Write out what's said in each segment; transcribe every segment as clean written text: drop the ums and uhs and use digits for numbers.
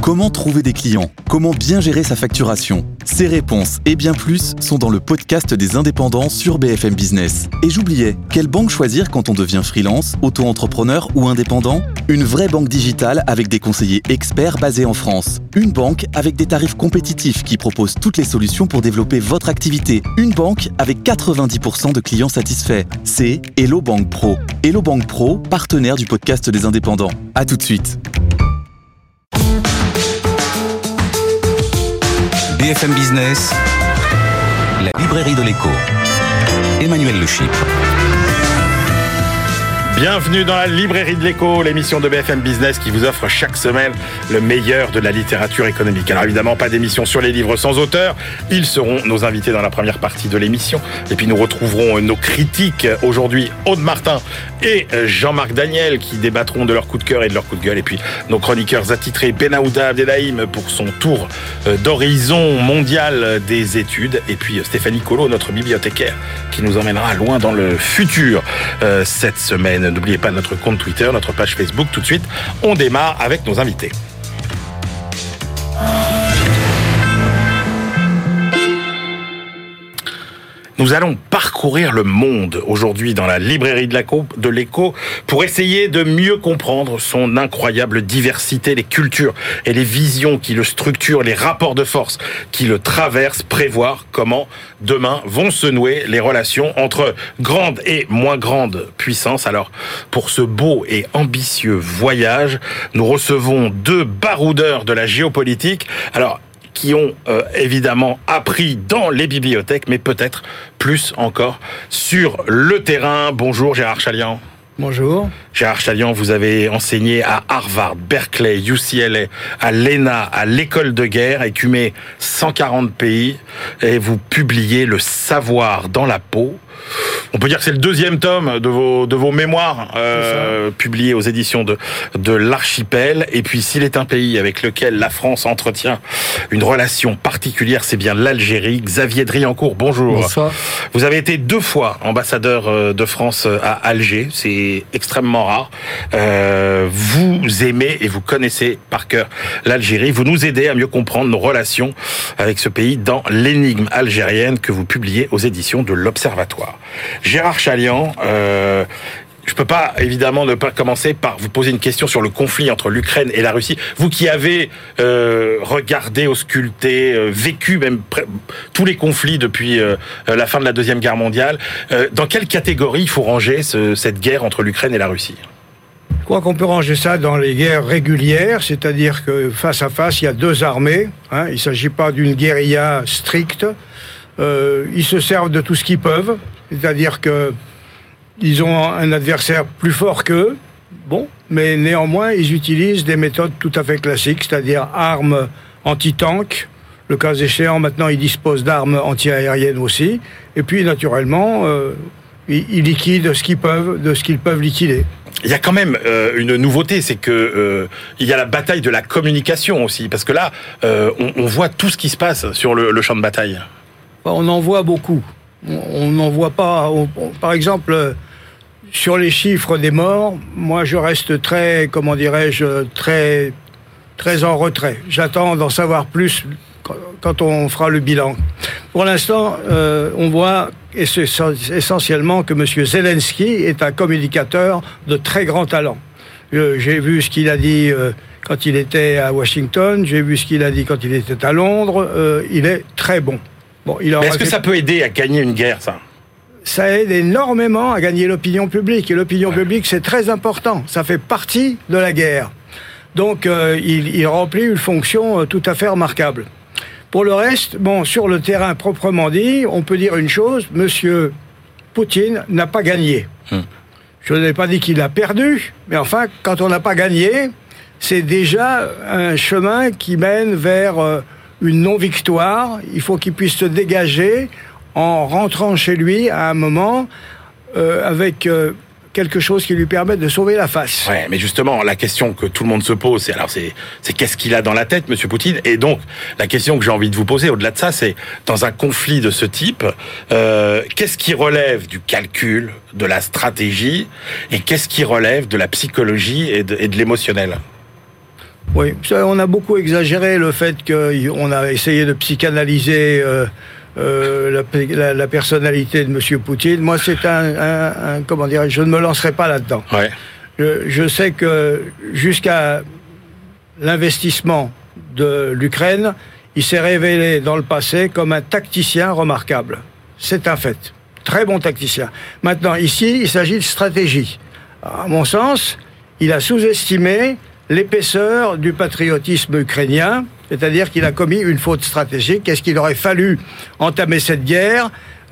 Comment trouver des clients ? Comment bien gérer sa facturation ? Ces réponses et bien plus sont dans le podcast des indépendants sur BFM Business. Et j'oubliais, quelle banque choisir quand on devient freelance, auto-entrepreneur ou indépendant ? Une vraie banque digitale avec des conseillers experts basés en France. Une banque avec des tarifs compétitifs qui propose toutes les solutions pour développer votre activité. Une banque avec 90% de clients satisfaits. C'est Hello Bank Pro. Hello Bank Pro, partenaire du podcast des indépendants. À tout de suite. BFM Business, la librairie de l'écho. Emmanuel Le Chypre. Bienvenue dans la librairie de l'écho, l'émission de BFM Business qui vous offre chaque semaine le meilleur de la littérature économique. Alors évidemment, pas d'émission sur les livres sans auteur. Ils seront nos invités dans la première partie de l'émission. Et puis nous retrouverons nos critiques aujourd'hui, Aude Martin et Jean-Marc Daniel, qui débattront de leur coup de cœur et de leur coup de gueule. Et puis nos chroniqueurs attitrés Benahouda Abdelhaim pour son tour d'horizon mondial des études. Et puis Stéphanie Colo, notre bibliothécaire, qui nous emmènera loin dans le futur cette semaine. N'oubliez pas notre compte Twitter, notre page Facebook. Tout de suite, on démarre avec nos invités. Nous allons parcourir le monde aujourd'hui dans la librairie de l'écho pour essayer de mieux comprendre son incroyable diversité, les cultures et les visions qui le structurent, les rapports de force qui le traversent, prévoir comment demain vont se nouer les relations entre grandes et moins grandes puissances. Alors, pour ce beau et ambitieux voyage, nous recevons deux baroudeurs de la géopolitique. Alors, qui ont évidemment appris dans les bibliothèques, mais peut-être plus encore sur le terrain. Bonjour Gérard Chalian. Bonjour. Gérard Chalian, vous avez enseigné à Harvard, Berkeley, UCLA, à l'ENA, à l'école de guerre, écumé 140 pays, et vous publiez Le savoir dans la peau. On peut dire que c'est le deuxième tome de vos mémoires publiés aux éditions de l'Archipel. Et puis, s'il est un pays avec lequel la France entretient une relation particulière, c'est bien l'Algérie. Xavier Driancourt, bonjour. Bonsoir. Vous avez été 2 fois ambassadeur de France à Alger. C'est extrêmement rare. Vous aimez et vous connaissez par cœur l'Algérie. Vous nous aidez à mieux comprendre nos relations avec ce pays dans l'énigme algérienne que vous publiez aux éditions de l'Observatoire. Gérard Chalian, je peux pas évidemment ne pas commencer par vous poser une question sur le conflit entre l'Ukraine et la Russie. Vous qui avez regardé, ausculté, vécu même tous les conflits depuis la fin de la Deuxième Guerre mondiale, dans quelle catégorie il faut ranger cette guerre entre l'Ukraine et la Russie ? Je crois qu'on peut ranger ça dans les guerres régulières, c'est-à-dire que face à face, il y a 2 armées. Il ne s'agit pas d'une guérilla stricte. Ils se servent de tout ce qu'ils peuvent, c'est-à-dire que ils ont un adversaire plus fort qu'eux, mais néanmoins, ils utilisent des méthodes tout à fait classiques, c'est-à-dire armes anti-tank. Le cas échéant, maintenant, ils disposent d'armes anti-aériennes aussi. Et puis, naturellement, ils liquident ce qu'ils peuvent liquider. Il y a quand même une nouveauté, c'est que il y a la bataille de la communication aussi, parce que là, on voit tout ce qui se passe sur le champ de bataille. On en voit beaucoup. On n'en voit pas. Par exemple, sur les chiffres des morts, moi je reste très en retrait. J'attends d'en savoir plus quand on fera le bilan. Pour l'instant, on voit essentiellement que M. Zelensky est un communicateur de très grand talent. J'ai vu ce qu'il a dit quand il était à Washington, j'ai vu ce qu'il a dit quand il était à Londres. Il est très bon. Mais est-ce que ça peut aider à gagner une guerre, ça ? Ça aide énormément à gagner l'opinion publique. Et l'opinion publique, c'est très important. Ça fait partie de la guerre. Donc, il remplit une fonction tout à fait remarquable. Pour le reste, sur le terrain proprement dit, on peut dire une chose, M. Poutine n'a pas gagné. Je n'ai pas dit qu'il a perdu, mais enfin, quand on n'a pas gagné, c'est déjà un chemin qui mène vers une non-victoire. Il faut qu'il puisse se dégager en rentrant chez lui à un moment avec quelque chose qui lui permette de sauver la face. Ouais, mais justement, la question que tout le monde se pose, c'est qu'est-ce qu'il a dans la tête, M. Poutine ? Et donc, la question que j'ai envie de vous poser, au-delà de ça, c'est, dans un conflit de ce type, qu'est-ce qui relève du calcul, de la stratégie, et qu'est-ce qui relève de la psychologie et de l'émotionnel ? Oui, on a beaucoup exagéré le fait qu'on a essayé de psychanalyser la personnalité de M. Poutine. Moi, c'est comment dire, je ne me lancerai pas là-dedans. Ouais. Je sais que jusqu'à l'investissement de l'Ukraine, il s'est révélé dans le passé comme un tacticien remarquable. C'est un fait. Très bon tacticien. Maintenant, ici, il s'agit de stratégie. À mon sens, il a sous-estimé l'épaisseur du patriotisme ukrainien, c'est-à-dire qu'il a commis une faute stratégique. Est-ce qu'il aurait fallu entamer cette guerre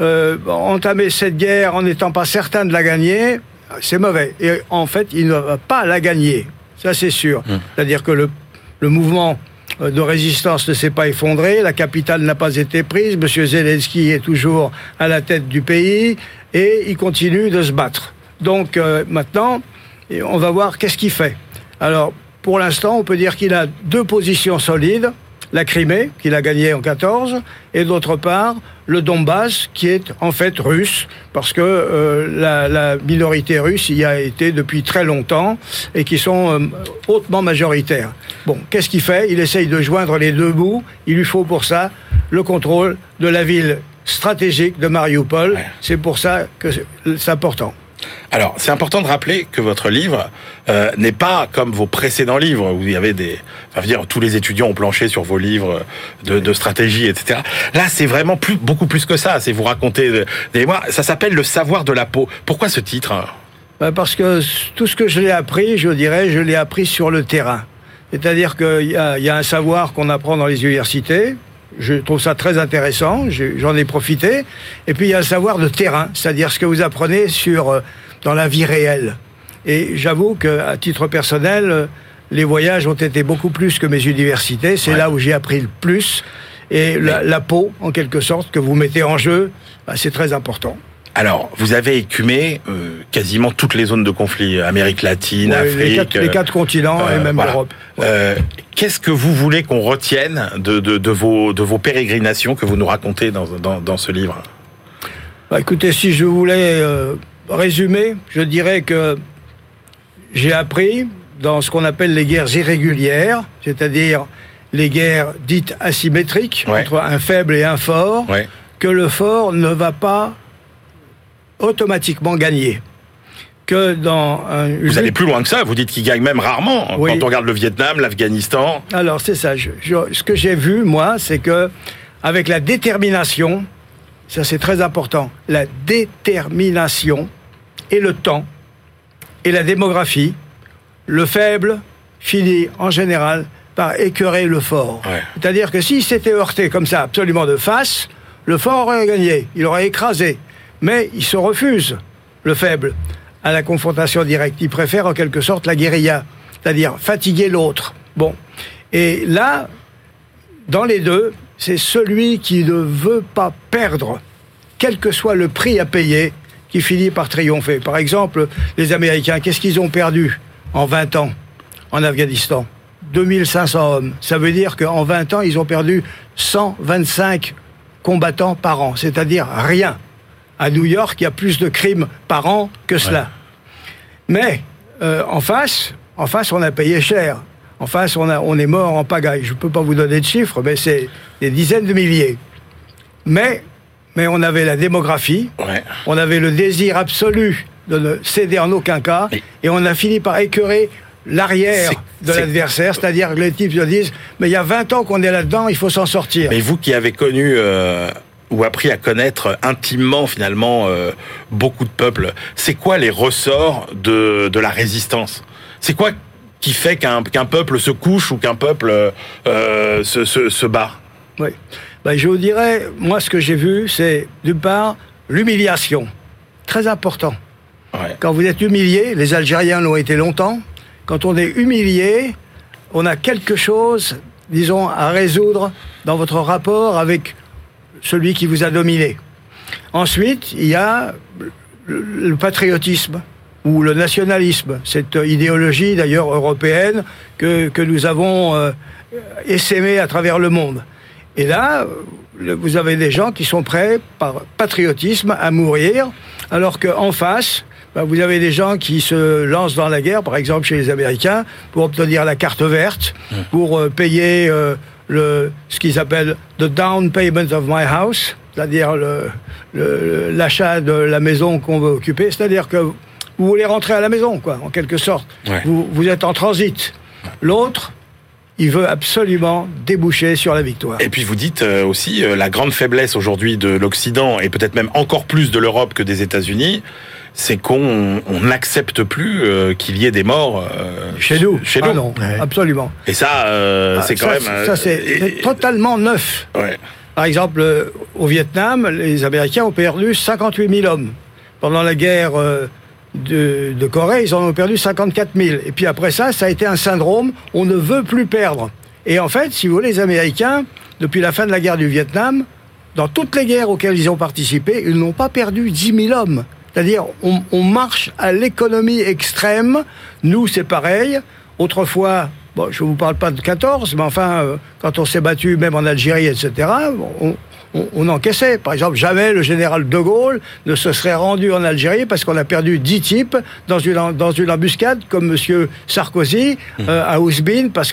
en n'étant pas certain de la gagner, c'est mauvais. Et en fait, il ne va pas la gagner. Ça, c'est sûr. C'est-à-dire que le mouvement de résistance ne s'est pas effondré, la capitale n'a pas été prise, M. Zelensky est toujours à la tête du pays et il continue de se battre. Donc maintenant, on va voir qu'est-ce qu'il fait. Alors, pour l'instant, on peut dire qu'il a deux positions solides. La Crimée, qu'il a gagnée en 14, et d'autre part, le Donbass, qui est en fait russe, parce que la minorité russe y a été depuis très longtemps, et qui sont hautement majoritaires. Bon, qu'est-ce qu'il fait ? Il essaye de joindre les deux bouts. Il lui faut pour ça le contrôle de la ville stratégique de Mariupol. Ouais. C'est pour ça que c'est important. Alors, c'est important de rappeler que votre livre n'est pas comme vos précédents livres, où il y avait tous les étudiants ont planché sur vos livres de stratégie, etc. Là, c'est vraiment beaucoup plus que ça. C'est vous raconter ça s'appelle Le savoir de la peau. Pourquoi ce titre ? Parce que tout ce que je l'ai appris, je l'ai appris sur le terrain. C'est-à-dire qu'il y a un savoir qu'on apprend dans les universités. Je trouve ça très intéressant, j'en ai profité. Et puis il y a le savoir de terrain, c'est-à-dire ce que vous apprenez dans la vie réelle. Et j'avoue qu'à titre personnel, les voyages ont été beaucoup plus que mes universités. C'est là où j'ai appris le plus. Et la peau, en quelque sorte, que vous mettez en jeu, c'est très important. Alors, vous avez écumé quasiment toutes les zones de conflit, Amérique latine, Afrique... Les quatre continents et même l'Europe. Qu'est-ce que vous voulez qu'on retienne de vos pérégrinations que vous nous racontez dans ce livre ? Écoutez, si je voulais résumer, je dirais que j'ai appris dans ce qu'on appelle les guerres irrégulières, c'est-à-dire les guerres dites asymétriques, entre un faible et un fort, que le fort ne va pas automatiquement gagner. Que vous allez plus loin que ça, vous dites qu'il gagne même rarement, quand on regarde le Vietnam, l'Afghanistan. Alors c'est ça, ce que j'ai vu, moi, c'est que avec la détermination, ça c'est très important, la détermination et le temps et la démographie, le faible finit en général par écœurer le fort. C'est-à-dire que s'il s'était heurté comme ça, absolument de face, le fort aurait gagné, il aurait écrasé. Mais il se refuse, le faible, à la confrontation directe. Il préfère en quelque sorte la guérilla, c'est-à-dire fatiguer l'autre. Bon. Et là, dans les deux, c'est celui qui ne veut pas perdre, quel que soit le prix à payer, qui finit par triompher. Par exemple, les Américains, qu'est-ce qu'ils ont perdu en 20 ans en Afghanistan ? 2500 hommes. Ça veut dire qu'en 20 ans, ils ont perdu 125 combattants par an, c'est-à-dire rien. À New York, il y a plus de crimes par an que cela. Mais en face, on a payé cher. En face, on est mort en pagaille. Je ne peux pas vous donner de chiffres, mais c'est des dizaines de milliers. Mais on avait la démographie, on avait le désir absolu de ne céder en aucun cas, et on a fini par écœurer l'arrière de l'adversaire, c'est-à-dire que les types se disent « mais il y a 20 ans qu'on est là-dedans, il faut s'en sortir ». Mais vous qui avez connu... ou appris à connaître intimement, finalement, beaucoup de peuples. C'est quoi les ressorts de la résistance ? C'est quoi qui fait qu'un peuple se couche ou qu'un peuple se bat ? Oui. Je vous dirais, moi, ce que j'ai vu, c'est, d'une part, l'humiliation. Très important. Quand vous êtes humilié, les Algériens l'ont été longtemps, quand on est humilié, on a quelque chose, disons, à résoudre dans votre rapport avec celui qui vous a dominé. Ensuite, il y a le patriotisme ou le nationalisme, cette idéologie d'ailleurs européenne que nous avons essaimée à travers le monde. Et là, vous avez des gens qui sont prêts par patriotisme à mourir, alors qu'en face, vous avez des gens qui se lancent dans la guerre, par exemple chez les Américains, pour obtenir la carte verte, pour payer ce qu'ils appellent the down payment of my house, c'est-à-dire l'achat de la maison qu'on veut occuper, c'est-à-dire que vous voulez rentrer à la maison, quoi, en quelque sorte. Ouais. Vous êtes en transit. L'autre, il veut absolument déboucher sur la victoire. Et puis vous dites aussi, la grande faiblesse aujourd'hui de l'Occident, et peut-être même encore plus de l'Europe que des États-Unis, c'est qu'on n'accepte plus qu'il y ait des morts chez nous. Chez nous. Non, absolument. Et ça, c'est quand même... Ça, c'est totalement neuf. Ouais. Par exemple, au Vietnam, les Américains ont perdu 58 000 hommes. Pendant la guerre de Corée, ils en ont perdu 54 000. Et puis après ça a été un syndrome, on ne veut plus perdre. Et en fait, si vous voulez, les Américains, depuis la fin de la guerre du Vietnam, dans toutes les guerres auxquelles ils ont participé, ils n'ont pas perdu 10 000 hommes. C'est-à-dire, on marche à l'économie extrême. Nous, c'est pareil. Autrefois, bon, je ne vous parle pas de 14, mais enfin, quand on s'est battu, même en Algérie, etc., on encaissait. Par exemple, jamais le général de Gaulle ne se serait rendu en Algérie parce qu'on a perdu 10 types dans une embuscade, comme M. Sarkozy à Ouzbine, parce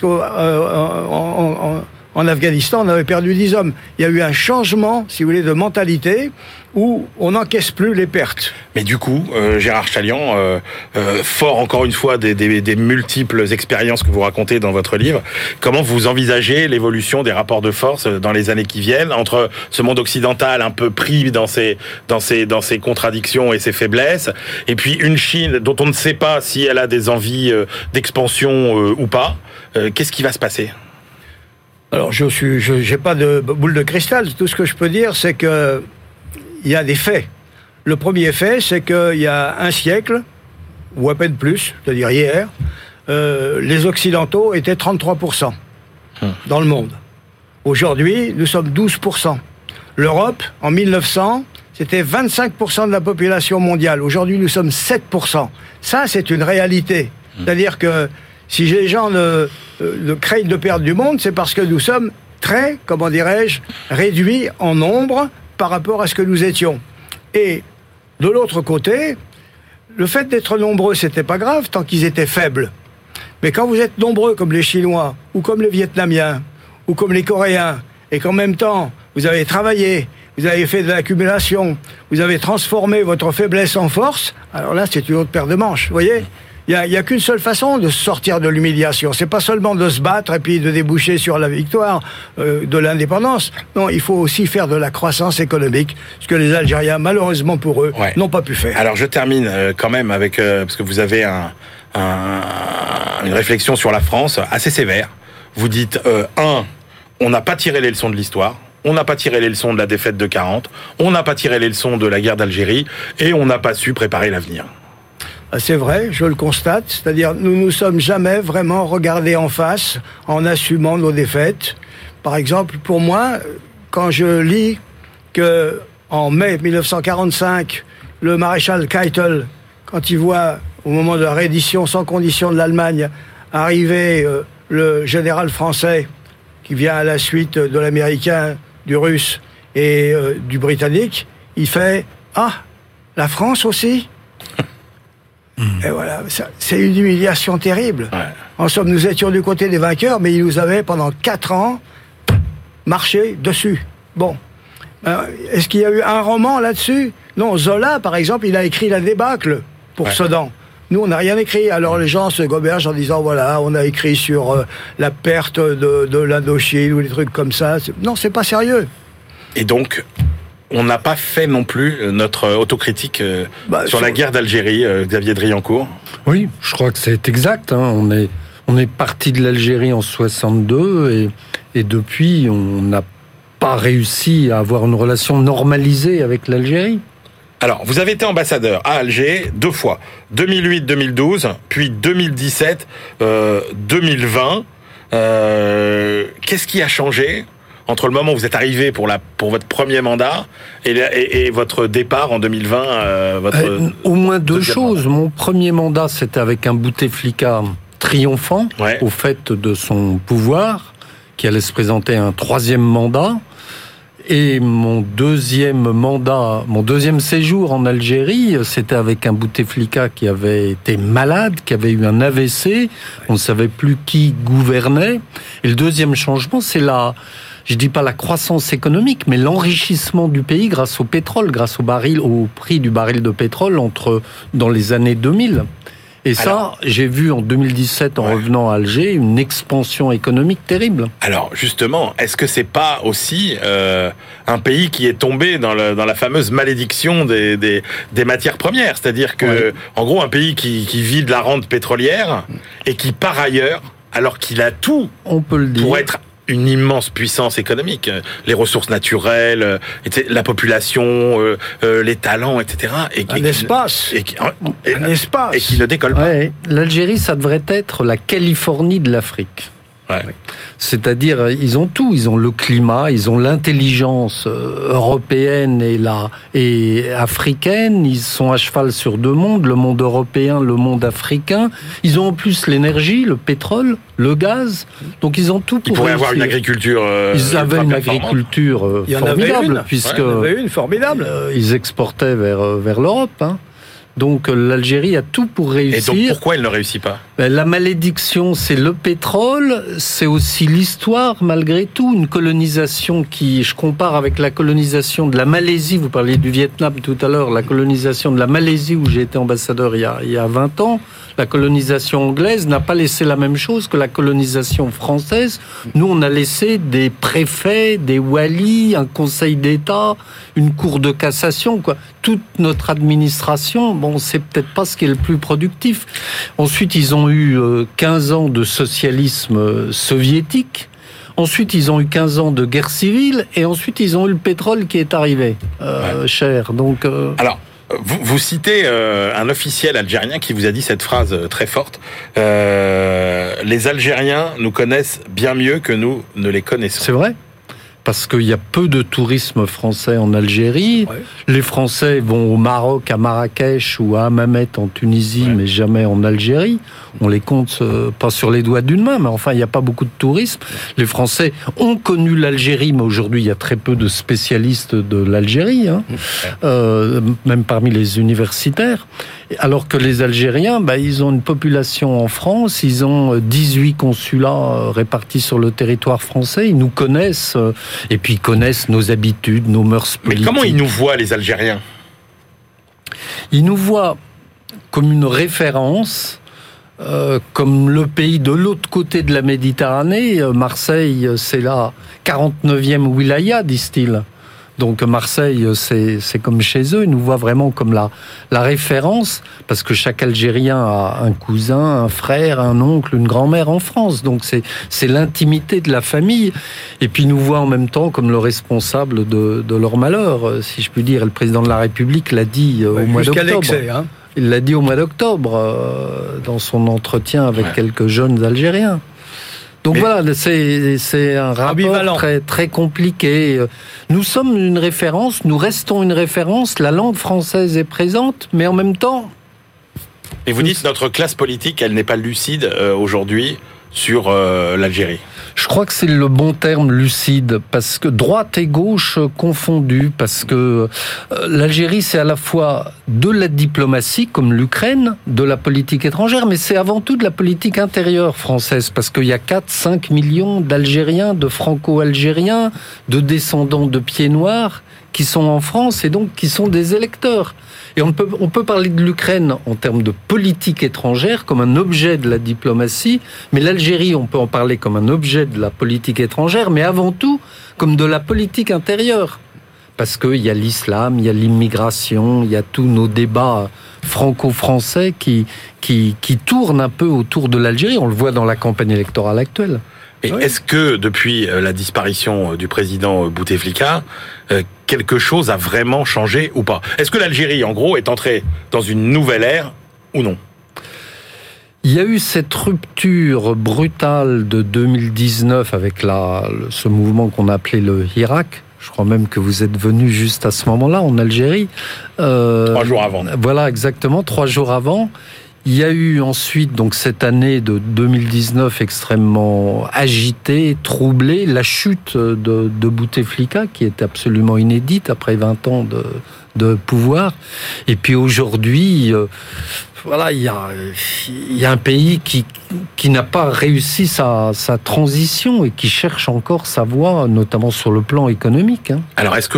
qu'en Afghanistan, on avait perdu 10 hommes. Il y a eu un changement, si vous voulez, de mentalité où on n'encaisse plus les pertes. Mais du coup, Gérard Chaliand, fort encore une fois des multiples expériences que vous racontez dans votre livre, comment vous envisagez l'évolution des rapports de force dans les années qui viennent entre ce monde occidental un peu pris dans ses contradictions et ses faiblesses, et puis une Chine dont on ne sait pas si elle a des envies d'expansion ou pas. Qu'est-ce qui va se passer ? Alors, j'ai pas de boule de cristal. Tout ce que je peux dire, c'est que il y a des faits. Le premier fait, c'est qu'il y a un siècle, ou à peine plus, c'est-à-dire hier, les Occidentaux étaient 33% dans le monde. Aujourd'hui, nous sommes 12%. L'Europe, en 1900, c'était 25% de la population mondiale. Aujourd'hui, nous sommes 7%. Ça, c'est une réalité. C'est-à-dire que si les gens ne craignent de perdre du monde, c'est parce que nous sommes très, comment dirais-je, réduits en nombre par rapport à ce que nous étions. Et de l'autre côté, le fait d'être nombreux, c'était pas grave tant qu'ils étaient faibles. Mais quand vous êtes nombreux comme les Chinois, ou comme les Vietnamiens, ou comme les Coréens, et qu'en même temps, vous avez travaillé, vous avez fait de l'accumulation, vous avez transformé votre faiblesse en force, alors là, c'est une autre paire de manches, vous voyez ? Il y a qu'une seule façon de sortir de l'humiliation. C'est pas seulement de se battre et puis de déboucher sur la victoire de l'indépendance. Non, il faut aussi faire de la croissance économique, ce que les Algériens, malheureusement pour eux, n'ont pas pu faire. Alors je termine quand même avec parce que vous avez une réflexion sur la France assez sévère. Vous dites on n'a pas tiré les leçons de l'histoire. On n'a pas tiré les leçons de la défaite de 40. On n'a pas tiré les leçons de la guerre d'Algérie et on n'a pas su préparer l'avenir. C'est vrai, je le constate. C'est-à-dire, nous ne nous sommes jamais vraiment regardés en face en assumant nos défaites. Par exemple, pour moi, quand je lis que en mai 1945, le maréchal Keitel, quand il voit au moment de la reddition sans condition de l'Allemagne arriver le général français qui vient à la suite de l'américain, du russe et du britannique, il fait « Ah, la France aussi ?» Et voilà, c'est une humiliation terrible. Ouais. En somme, nous étions du côté des vainqueurs, mais ils nous avaient, pendant 4 ans, marché dessus. Bon. Est-ce qu'il y a eu un roman là-dessus ? Non, Zola, par exemple, il a écrit La débâcle pour Sedan. Nous, on n'a rien écrit. Alors les gens se gobergent en disant, voilà, on a écrit sur la perte de l'Indochine ou des trucs comme ça. Non, c'est pas sérieux. Et donc... on n'a pas fait non plus notre autocritique sur la guerre d'Algérie, Xavier Driancourt. Oui, je crois que c'est exact. On est parti de l'Algérie en 62 et depuis, on n'a pas réussi à avoir une relation normalisée avec l'Algérie. Alors, vous avez été ambassadeur à Alger 2 fois, 2008-2012, puis 2017-2020. Qu'est-ce qui a changé entre le moment où vous êtes arrivé pour votre premier mandat et votre départ en 2020 au moins 2 choses. Mon premier mandat, c'était avec un Bouteflika triomphant au fait de son pouvoir, qui allait se présenter un 3e mandat. Et mon deuxième séjour en Algérie, c'était avec un Bouteflika qui avait été malade, qui avait eu un AVC. On ne savait plus qui gouvernait. Et le deuxième changement, c'est je dis pas la croissance économique, mais l'enrichissement du pays grâce au pétrole, grâce au prix du baril de pétrole dans les années 2000. Et ça, j'ai vu en 2017, en revenant à Alger, une expansion économique terrible. Alors, justement, est-ce que c'est pas aussi un pays qui est tombé dans la fameuse malédiction des matières premières? C'est-à-dire que, en gros, un pays qui vit de la rente pétrolière et qui, par ailleurs, alors qu'il a tout, on peut le dire, pour être une immense puissance économique, les ressources naturelles, la population, les talents, etc. Un espace. Et qui ne décolle pas. Ouais, l'Algérie, ça devrait être la Californie de l'Afrique. Ouais. C'est-à-dire, ils ont tout. Ils ont le climat, ils ont l'intelligence européenne et africaine. Ils sont à cheval sur deux mondes, le monde européen, le monde africain. Ils ont en plus l'énergie, le pétrole, le gaz. Donc ils ont tout pour Ils pourraient réussir. avoir une agriculture ils avaient une agriculture formidable, puisque il y en avait une formidable. Ils exportaient vers l'Europe. Hein. Donc l'Algérie a tout pour réussir. Et donc pourquoi elle ne réussit pas ? La malédiction, c'est le pétrole, c'est aussi l'histoire, malgré tout, une colonisation je compare avec la colonisation de la Malaisie, vous parliez du Vietnam tout à l'heure, la colonisation de la Malaisie où j'ai été ambassadeur il y a 20 ans, la colonisation anglaise n'a pas laissé la même chose que la colonisation française. Nous, on a laissé des préfets, des walis, un conseil d'État, une cour de cassation, quoi. Toute notre administration, c'est peut-être pas ce qui est le plus productif. Ensuite, ils ont eu 15 ans de socialisme soviétique. Ensuite, ils ont eu 15 ans de guerre civile. Et ensuite, ils ont eu le pétrole qui est arrivé, cher. Donc, Alors, vous citez un officiel algérien qui vous a dit cette phrase très forte. Les Algériens nous connaissent bien mieux que nous ne les connaissons. C'est vrai. Parce qu'il y a peu de tourisme français en Algérie. Ouais. Les Français vont au Maroc, à Marrakech ou à Hammamet en Tunisie, mais jamais en Algérie. On les compte pas sur les doigts d'une main, mais enfin, il n'y a pas beaucoup de tourisme. Les Français ont connu l'Algérie, mais aujourd'hui, il y a très peu de spécialistes de l'Algérie, même parmi les universitaires. Alors que les Algériens, ils ont une population en France, ils ont 18 consulats répartis sur le territoire français, ils nous connaissent, et puis ils connaissent nos habitudes, nos mœurs politiques. Mais comment ils nous voient, les Algériens ? Ils nous voient comme une référence, comme le pays de l'autre côté de la Méditerranée. Marseille, c'est la 49e wilaya, disent-ils. Donc Marseille, c'est comme chez eux, ils nous voient vraiment comme la référence, parce que chaque Algérien a un cousin, un frère, un oncle, une grand-mère en France. Donc c'est l'intimité de la famille. Et puis ils nous voient en même temps comme le responsable de leur malheur, si je puis dire. Et le président de la République l'a dit au mois d'octobre. Il l'a dit au mois d'octobre, dans son entretien avec quelques jeunes Algériens. Donc voilà, c'est un rapport très, très compliqué. Nous sommes une référence, nous restons une référence, la langue française est présente, mais en même temps... Et vous dites notre classe politique, elle n'est pas lucide aujourd'hui sur l'Algérie. Je crois que c'est le bon terme, lucide, parce que droite et gauche confondues, parce que l'Algérie, c'est à la fois de la diplomatie, comme l'Ukraine, de la politique étrangère, mais c'est avant tout de la politique intérieure française, parce qu'il y a 4-5 millions d'Algériens, de Franco-Algériens, de descendants de pieds noirs, qui sont en France et donc qui sont des électeurs. Et on peut parler de l'Ukraine en termes de politique étrangère comme un objet de la diplomatie, mais l'Algérie, on peut en parler comme un objet de la politique étrangère, mais avant tout comme de la politique intérieure. Parce qu'il y a l'islam, il y a l'immigration, il y a tous nos débats franco-français qui tournent un peu autour de l'Algérie. On le voit dans la campagne électorale actuelle. Et est-ce que, depuis la disparition du président Bouteflika, quelque chose a vraiment changé ou pas ? Est-ce que l'Algérie, en gros, est entrée dans une nouvelle ère ou non ? Il y a eu cette rupture brutale de 2019 avec ce mouvement qu'on a appelé le Hirak. Je crois même que vous êtes venu juste à ce moment-là, en Algérie. 3 jours avant. Voilà, exactement, 3 jours avant. Il y a eu ensuite, donc cette année de 2019 extrêmement agitée, troublée, la chute de Bouteflika, qui est absolument inédite après 20 ans de pouvoir. Et puis aujourd'hui, voilà, il y a un pays qui n'a pas réussi sa transition et qui cherche encore sa voie, notamment sur le plan économique. Alors, est-ce que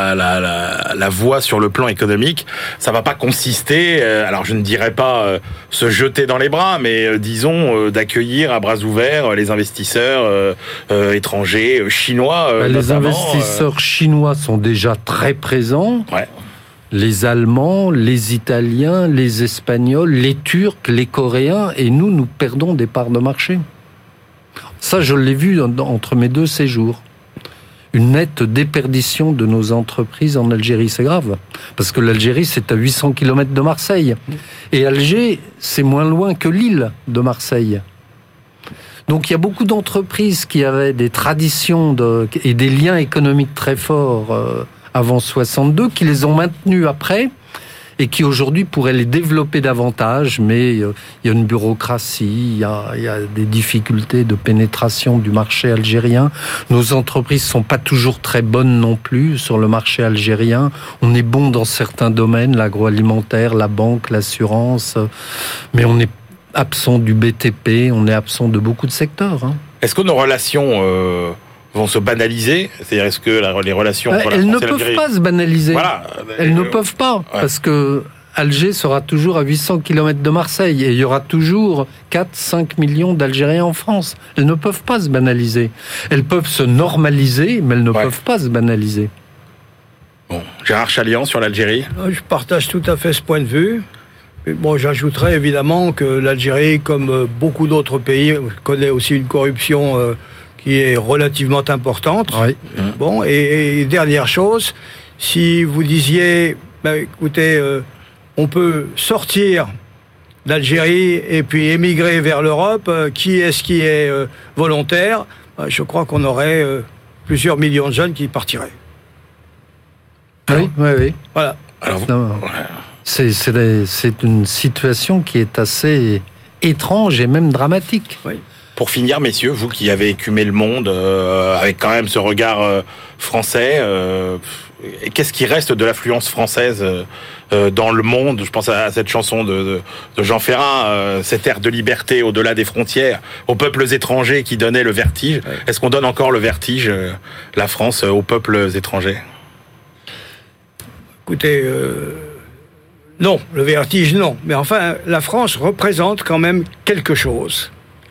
la voie sur le plan économique, ça va pas consister, alors je ne dirais pas se jeter dans les bras, mais disons d'accueillir à bras ouverts les investisseurs étrangers, chinois les investisseurs chinois sont déjà très présents. Ouais. Les Allemands, les Italiens, les Espagnols, les Turcs, les Coréens, et nous perdons des parts de marché. Ça, je l'ai vu entre mes 2 séjours. Une nette déperdition de nos entreprises en Algérie, c'est grave. Parce que l'Algérie, c'est à 800 km de Marseille. Et Alger, c'est moins loin que l'île de Marseille. Donc il y a beaucoup d'entreprises qui avaient des traditions et des liens économiques très forts avant 62, qui les ont maintenus après, et qui aujourd'hui pourraient les développer davantage, mais il y a une bureaucratie, il y a des difficultés de pénétration du marché algérien. Nos entreprises sont pas toujours très bonnes non plus sur le marché algérien. On est bon dans certains domaines, l'agroalimentaire, la banque, l'assurance, mais on est absent du BTP, on est absent de beaucoup de secteurs. Est-ce que nos relations vont se banaliser? C'est-à-dire, est-ce que les relations entre la France et l'Algérie... Elles ne peuvent pas se banaliser. Voilà. Elles ne peuvent pas, parce que Alger sera toujours à 800 km de Marseille, et il y aura toujours 4-5 millions d'Algériens en France. Elles ne peuvent pas se banaliser. Elles peuvent se normaliser, mais elles ne peuvent pas se banaliser. Bon, Gérard Chaliand sur l'Algérie. Je partage tout à fait ce point de vue. Bon, j'ajouterais évidemment que l'Algérie, comme beaucoup d'autres pays, connaît aussi une corruption qui est relativement importante. Oui. Bon, et dernière chose, si vous disiez, écoutez, on peut sortir d'Algérie et puis émigrer vers l'Europe, qui est volontaire? Je crois qu'on aurait plusieurs millions de jeunes qui partiraient. Oui. Voilà. Alors, c'est une situation qui est assez étrange et même dramatique. Oui. Pour finir, messieurs, vous qui avez écumé le monde avec quand même ce regard français, qu'est-ce qui reste de l'affluence française dans le monde? Je pense à cette chanson de Jean Ferrat, cette ère de liberté au-delà des frontières, aux peuples étrangers qui donnaient le vertige. Ouais. Est-ce qu'on donne encore le vertige, la France, aux peuples étrangers? Écoutez, non, le vertige, non. Mais enfin, la France représente quand même quelque chose.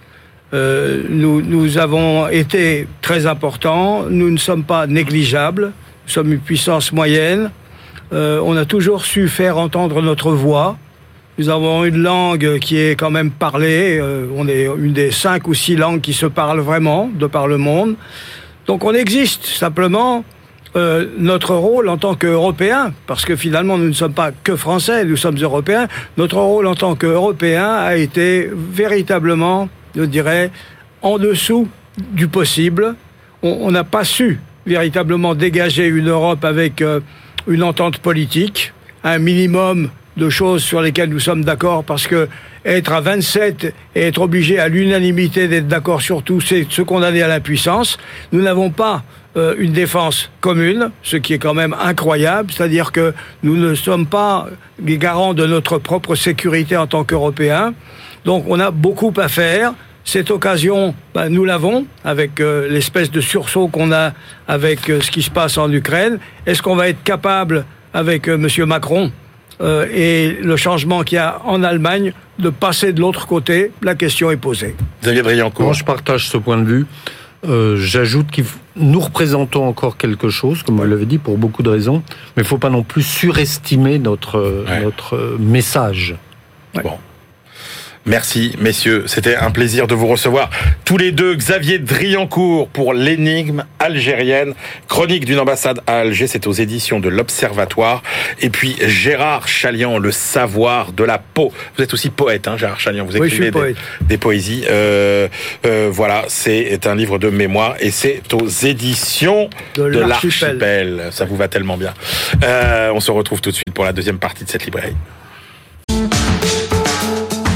Nous avons été très importants, nous ne sommes pas négligeables, nous sommes une puissance moyenne, on a toujours su faire entendre notre voix, nous avons une langue qui est quand même parlée, on est une des 5 ou 6 langues qui se parlent vraiment de par le monde, donc on existe simplement. Notre rôle en tant qu'Européens, parce que finalement nous ne sommes pas que Français, nous sommes Européens, notre rôle en tant qu'Européens a été véritablement, je dirais, en dessous du possible. On n'a pas su véritablement dégager une Europe avec une entente politique, un minimum de choses sur lesquelles nous sommes d'accord, parce que être à 27 et être obligé à l'unanimité d'être d'accord sur tout, c'est se condamner à l'impuissance. Nous n'avons pas une défense commune, ce qui est quand même incroyable, c'est-à-dire que nous ne sommes pas les garants de notre propre sécurité en tant qu'Européens. Donc on a beaucoup à faire. Cette occasion, nous l'avons avec l'espèce de sursaut qu'on a avec ce qui se passe en Ukraine. Est-ce qu'on va être capable, avec Monsieur Macron et le changement qu'il y a en Allemagne, de passer de l'autre côté? La question est posée. Xavier Driancourt. Moi, je partage ce point de vue. J'ajoute que nous représentons encore quelque chose, comme vous l'avez dit, pour beaucoup de raisons, mais il ne faut pas non plus surestimer notre message. Ouais. Bon. Merci, messieurs. C'était un plaisir de vous recevoir tous les deux. Xavier Driancourt pour l'énigme algérienne. Chronique d'une ambassade à Alger, c'est aux éditions de l'Observatoire. Et puis Gérard Chaliand, le savoir de la peau. Vous êtes aussi poète, hein, Gérard Chaliand. Vous écrivez des poésies. Voilà, c'est un livre de mémoire et c'est aux éditions de l'Archipel. Ça vous va tellement bien. On se retrouve tout de suite pour la deuxième partie de cette librairie.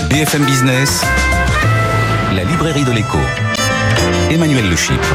BFM Business, la librairie de l'écho. Emmanuel Le Chypre.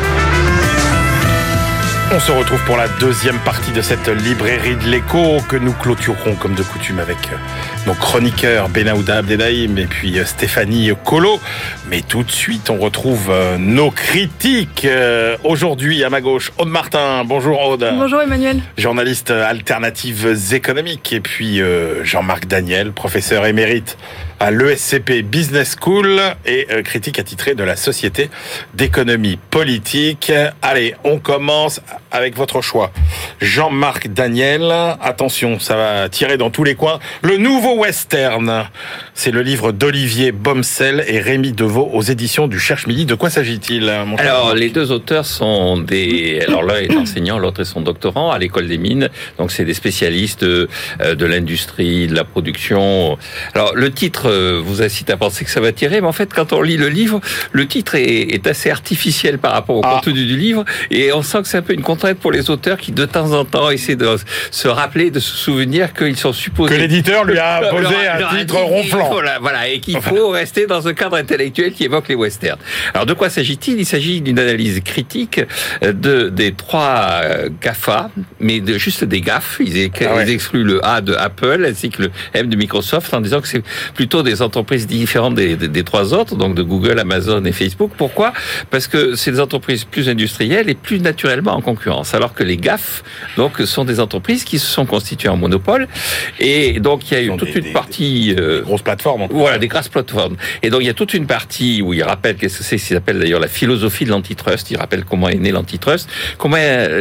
On se retrouve pour la deuxième partie de cette librairie de l'écho que nous clôturerons comme de coutume avec nos chroniqueurs Benaouda Abdelhaim et puis Stéphanie Colo. Mais tout de suite, on retrouve nos critiques. Aujourd'hui, à ma gauche, Aude Martin. Bonjour Aude. Bonjour Emmanuel. Journaliste alternatives économiques. Et puis Jean-Marc Daniel, professeur émérite à l'ESCP Business School et critique attitré de la Société d'économie politique. Allez, on commence avec votre choix. Jean-Marc Daniel, attention, ça va tirer dans tous les coins. Le nouveau western, c'est le livre d'Olivier Bomsel et Rémi Deveau aux éditions du Cherche-Midi. De quoi s'agit-il, mon cher Alors, Jean-Marc ? les deux auteurs sont alors l'un est enseignant, l'autre est son doctorant à l'école des mines. Donc, c'est des spécialistes de l'industrie, de la production. Alors, le titre vous incite à penser que ça va tirer, mais en fait, quand on lit le livre, le titre est assez artificiel par rapport au contenu du livre, et on sent que c'est un peu une contrainte pour les auteurs qui, de temps en temps, essaient de se rappeler, de se souvenir qu'ils sont supposés... Que l'éditeur lui a posé un titre ronflant. Voilà, et qu'il faut rester dans un cadre intellectuel qui évoque les westerns. Alors, de quoi s'agit-il ? Il s'agit d'une analyse critique des trois GAFA, mais juste des GAF. Ils excluent le A de Apple ainsi que le M de Microsoft en disant que c'est plutôt des entreprises différentes des trois autres, donc de Google, Amazon et Facebook. Pourquoi ? Parce que c'est des entreprises plus industrielles et plus naturellement en concurrence, alors que les GAF donc sont des entreprises qui se sont constituées en monopole, et donc il y a eu toute une partie des grosses plateformes. Voilà, des grosses plateformes. Et donc il y a toute une partie où il rappelle qu'est-ce que c'est, ce qu'ils appellent d'ailleurs la philosophie de l'antitrust. Il rappelle comment est né l'antitrust, comment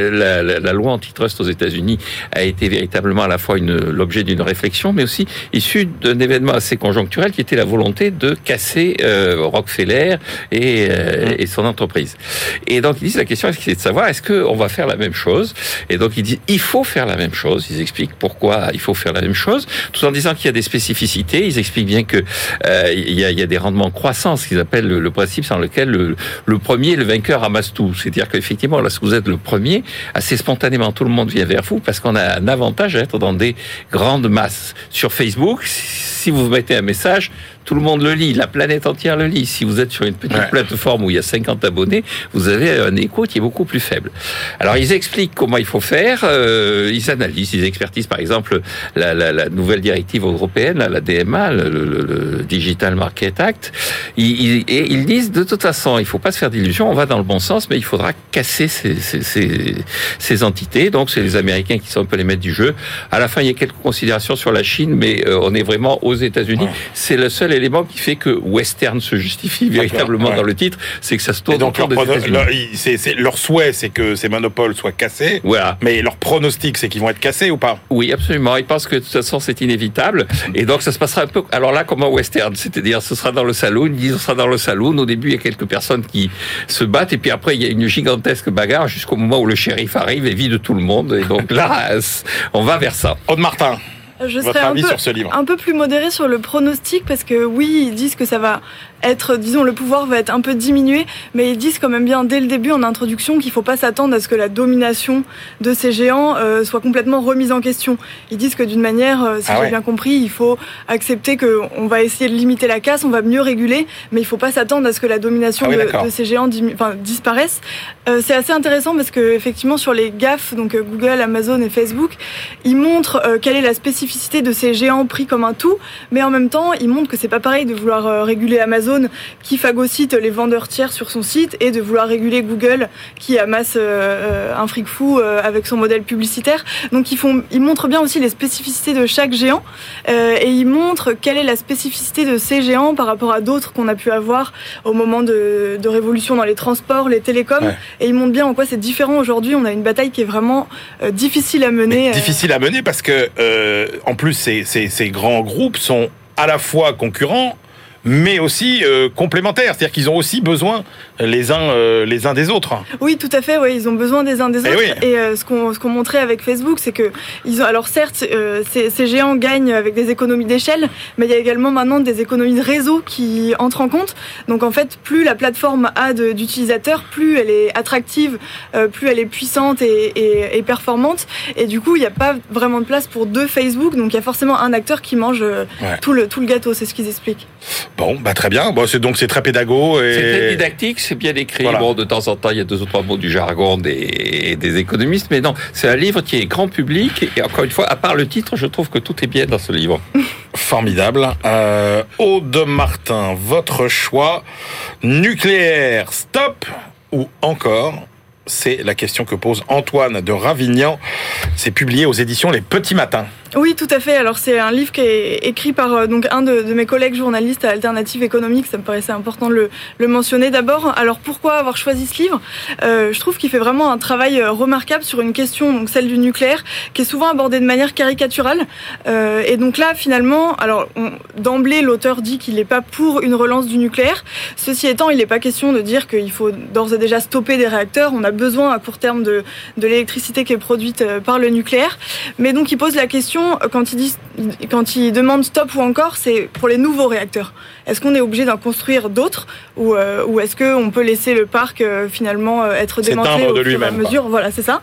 la loi antitrust aux États-Unis a été véritablement à la fois l'objet d'une réflexion, mais aussi issue d'un événement assez conjoncturel qui était la volonté de casser Rockefeller et son entreprise. Et donc ils disent la question c'est de savoir est-ce qu'on va faire la même chose. Et donc ils disent il faut faire la même chose. Ils expliquent pourquoi il faut faire la même chose, tout en disant qu'il y a des spécificités. Ils expliquent bien que il y a des rendements croissants, ce qu'ils appellent le principe dans lequel le premier, le vainqueur, ramasse tout. C'est-à-dire qu'effectivement, lorsque vous êtes le premier, assez spontanément, tout le monde vient vers vous parce qu'on a un avantage à être dans des grandes masses. Sur Facebook, si vous mettez un message, tout le monde le lit, la planète entière le lit. Si vous êtes sur une petite plateforme où il y a 50 abonnés, vous avez un écho qui est beaucoup plus faible. Alors, ils expliquent comment il faut faire, ils analysent, ils expertisent, par exemple, la nouvelle directive européenne, la DMA, le Digital Market Act. Ils disent, de toute façon, il ne faut pas se faire d'illusions, on va dans le bon sens, mais il faudra casser ces entités. Donc, c'est les Américains qui sont un peu les maîtres du jeu. À la fin, il y a quelques considérations sur la Chine, mais on est vraiment aux États-Unis. C'est le seul élément qui fait que western se justifie véritablement dans le titre, c'est que ça se tourne autour des États-Unis. Leur souhait, c'est que ces monopoles soient cassés, mais leur pronostic, c'est qu'ils vont être cassés ou pas ? Oui, absolument. Ils pensent que de toute façon, c'est inévitable. Et donc, ça se passera un peu, alors là, comme un western, c'est-à-dire, ce sera dans le saloon, ils disent, ce sera dans le saloon. Au début, il y a quelques personnes qui se battent, et puis après, il y a une gigantesque bagarre jusqu'au moment où le shérif arrive et vide tout le monde. Et donc là, on va vers ça. Aude Martin. Je serais un peu plus modéré sur le pronostic parce que oui, ils disent que ça va être, disons, le pouvoir va être un peu diminué, mais ils disent quand même bien dès le début en introduction qu'il ne faut pas s'attendre à ce que la domination de ces géants soit complètement remise en question. Ils disent que d'une manière, si j'ai bien compris, il faut accepter qu'on va essayer de limiter la casse, on va mieux réguler, mais il ne faut pas s'attendre à ce que la domination de ces géants disparaisse. C'est assez intéressant parce que effectivement sur les GAF, donc Google, Amazon et Facebook, ils montrent quelle est la spécificité de ces géants pris comme un tout, mais en même temps, ils montrent que c'est pas pareil de vouloir réguler Amazon qui phagocyte les vendeurs tiers sur son site et de vouloir réguler Google qui amasse un fric fou avec son modèle publicitaire. Donc ils montrent bien aussi les spécificités de chaque géant et ils montrent quelle est la spécificité de ces géants par rapport à d'autres qu'on a pu avoir au moment de révolution dans les transports, les télécoms, et ils montrent bien en quoi c'est différent aujourd'hui. On a une bataille qui est vraiment difficile à mener. Difficile à mener parce que en plus ces grands groupes sont à la fois concurrents mais aussi complémentaires. C'est-à-dire qu'ils ont aussi besoin les uns des autres. Oui, tout à fait. Oui, ils ont besoin des uns des autres. Et ce qu'on montrait avec Facebook, c'est que alors certes, ces géants gagnent avec des économies d'échelle, mais il y a également maintenant des économies de réseau qui entrent en compte. Donc en fait, plus la plateforme a d'utilisateurs, plus elle est attractive, plus elle est puissante et performante. Et du coup, il n'y a pas vraiment de place pour deux Facebook. Donc il y a forcément un acteur qui mange tout le gâteau. C'est ce qu'ils expliquent. Bon, très bien. Bon, c'est très pédago. C'est très didactique, c'est bien écrit. Voilà. Bon, de temps en temps, il y a 2 ou 3 mots du jargon des économistes, mais non, c'est un livre qui est grand public. Et encore une fois, à part le titre, je trouve que tout est bien dans ce livre. Formidable. Aude Martin, votre choix, nucléaire, stop ou encore? C'est la question que pose Antoine de Ravignan. C'est publié aux éditions Les Petits Matins. Oui, tout à fait. Alors, c'est un livre qui est écrit par donc un de mes collègues journalistes à Alternative Économique. Ça me paraissait important de le mentionner. D'abord, alors pourquoi avoir choisi ce livre ? Je trouve qu'il fait vraiment un travail remarquable sur une question, donc celle du nucléaire, qui est souvent abordée de manière caricaturale. Et donc là, finalement, alors d'emblée, l'auteur dit qu'il n'est pas pour une relance du nucléaire. Ceci étant, il n'est pas question de dire qu'il faut d'ores et déjà stopper des réacteurs. On a besoin à court terme de l'électricité qui est produite par le nucléaire. Mais donc, il pose la question, quand il demande stop ou encore, c'est pour les nouveaux réacteurs. Est-ce qu'on est obligé d'en construire d'autres ou est-ce qu'on peut laisser le parc finalement être démantelé au fur et à mesure ? Voilà, c'est ça.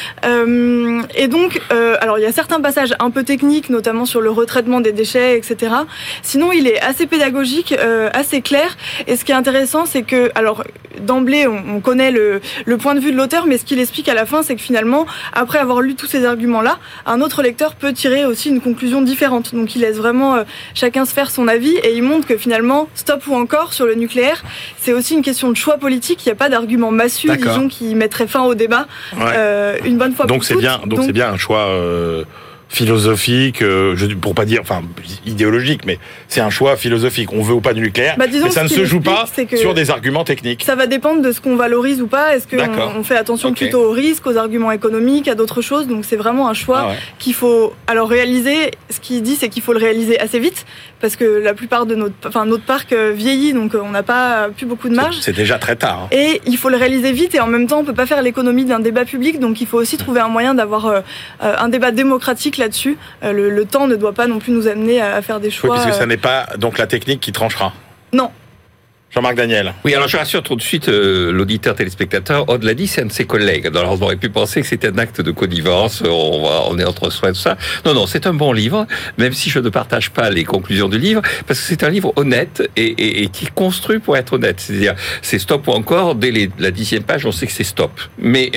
Et donc, alors il y a certains passages un peu techniques, notamment sur le retraitement des déchets, etc. Sinon, il est assez pédagogique, assez clair. Et ce qui est intéressant, c'est que, alors d'emblée, on connaît le point de vue de l'auteur, mais ce qu'il explique à la fin, c'est que finalement, après avoir lu tous ces arguments-là, un autre lecteur peut tirer aussi une conclusion différente. Donc il laisse vraiment chacun se faire son avis et il montre que finalement, stop ou encore sur le nucléaire, c'est aussi une question de choix politique. Il n'y a pas d'argument massue, disons, qui mettrait fin au débat une bonne fois pour toutes. Donc c'est bien un choix philosophique, pour pas dire, idéologique, mais c'est un choix philosophique. On veut ou pas du nucléaire, mais ça ne se joue pas sur des arguments techniques. Ça va dépendre de ce qu'on valorise ou pas. Est-ce qu'on fait attention plutôt aux risques, aux arguments économiques, à d'autres choses. Donc c'est vraiment un choix qu'il faut alors réaliser. Ce qu'il dit, c'est qu'il faut le réaliser assez vite, parce que la plupart de notre parc vieillit, donc on n'a pas plus beaucoup de marge. C'est déjà très tard. Hein. Et il faut le réaliser vite, et en même temps, on peut pas faire l'économie d'un débat public, donc il faut aussi trouver un moyen d'avoir un débat démocratique là-dessus. Le temps ne doit pas non plus nous amener à faire des choix. Oui, parce que ça n'est pas donc la technique qui tranchera. Non. Jean-Marc Daniel. Oui, alors je rassure tout de suite l'auditeur téléspectateur. Aude l'a dit, c'est un de ses collègues. Alors on aurait pu penser que c'était un acte de connivence. On est entre soi et tout ça. Non, c'est un bon livre, même si je ne partage pas les conclusions du livre, parce que c'est un livre honnête et qui est construit pour être honnête. C'est-à-dire, c'est stop ou encore. Dès la 10e page, on sait que c'est stop. Mais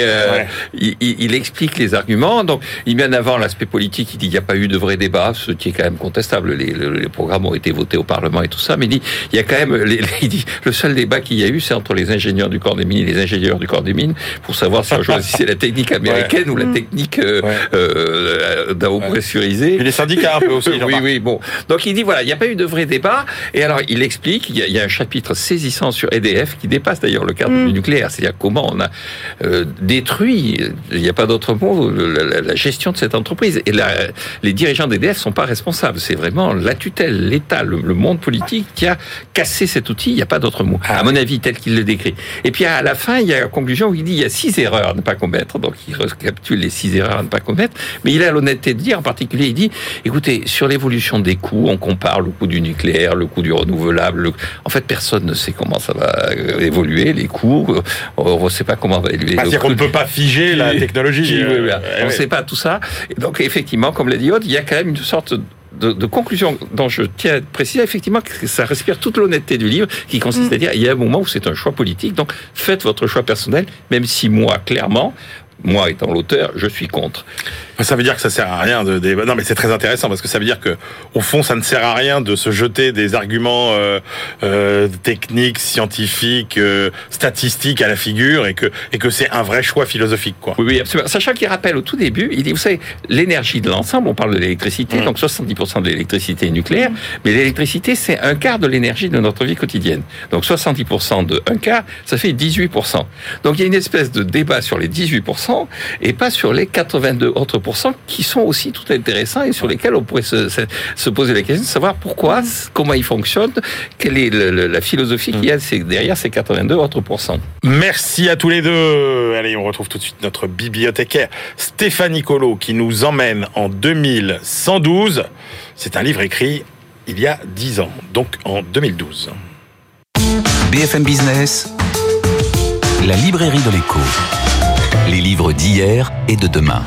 il explique les arguments. Donc, il met en avant l'aspect politique. Il dit qu'il n'y a pas eu de vrai débat, ce qui est quand même contestable. Les programmes ont été votés au Parlement et tout ça. Mais il dit, il y a quand même, il dit, le seul débat qu'il y a eu, c'est entre les ingénieurs du corps des mines et les ingénieurs du corps des mines, pour savoir si on choisissait la technique américaine ou la technique d'un haut pressurisé. Et les syndicats un peu aussi. Oui, bon. Donc il dit, voilà, il n'y a pas eu de vrai débat. Et alors, il explique, il y a un chapitre saisissant sur EDF, qui dépasse d'ailleurs le cadre du nucléaire. C'est-à-dire comment on a détruit, il n'y a pas d'autre mot, la gestion de cette entreprise. Et les dirigeants d'EDF ne sont pas responsables. C'est vraiment la tutelle, l'État, le monde politique qui a cassé cet outil. Il n'y a pas d'autre mot, à mon avis, tel qu'il le décrit. Et puis à la fin, il y a la conclusion où il dit il y a 6 erreurs à ne pas commettre. Donc il récapitule les 6 erreurs à ne pas commettre. Mais il a l'honnêteté de dire, en particulier, il dit écoutez, sur l'évolution des coûts, on compare le coût du nucléaire, le coût du renouvelable. En fait, personne ne sait comment ça va évoluer, les coûts. On ne sait pas comment va évoluer. C'est-à-dire qu'on ne peut pas figer la technologie. On ne sait pas tout ça. Et donc, effectivement, comme l'a dit Aude, il y a quand même une sorte de conclusion dont je tiens à préciser effectivement que ça respire toute l'honnêteté du livre, qui consiste à dire il y a un moment où c'est un choix politique, donc faites votre choix personnel, même si moi, clairement, moi étant l'auteur, je suis contre. Ça veut dire que ça sert à rien de non, mais c'est très intéressant parce que ça veut dire que au fond ça ne sert à rien de se jeter des arguments techniques, scientifiques, statistiques à la figure et que c'est un vrai choix philosophique, quoi. Oui, absolument. Sachant qu'il rappelle au tout début, il dit vous savez, l'énergie de l'ensemble, on parle de l'électricité, donc 70% de l'électricité est nucléaire, mais l'électricité c'est un quart de l'énergie de notre vie quotidienne. Donc 70% de un quart, ça fait 18%. Donc il y a une espèce de débat sur les 18% et pas sur les 82 autres 20% qui sont aussi tout intéressants et sur lesquels on pourrait se poser la question de savoir pourquoi, comment ils fonctionnent, quelle est la philosophie qu'il y a derrière ces 82 autres pourcents. Merci à tous les deux. Allez, on retrouve tout de suite notre bibliothécaire Stéphanie Colo qui nous emmène en 2112. C'est un livre écrit il y a 10 ans, donc en 2012. BFM Business, la librairie de l'écho. Les livres d'hier et de demain.